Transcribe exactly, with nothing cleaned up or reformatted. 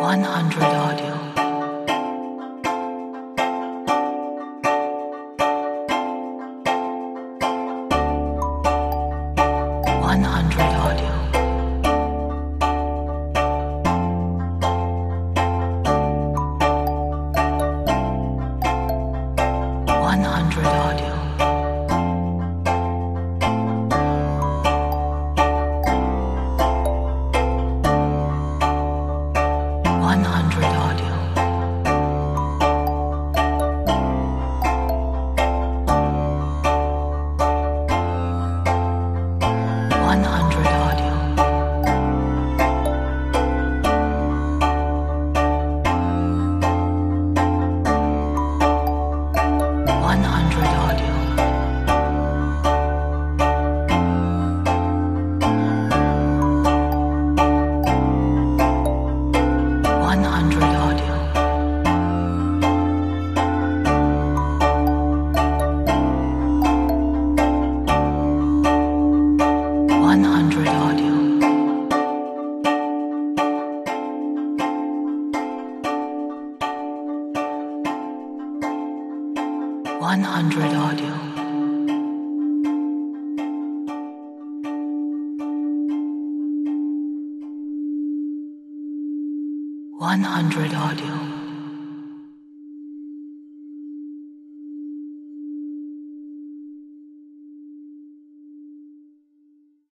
one hundred audio. one hundred audio. one hundred audio. one hundred audio. one hundred audio. one hundred audio. one hundred audio. one hundred audio. one hundred audio. one hundred audio.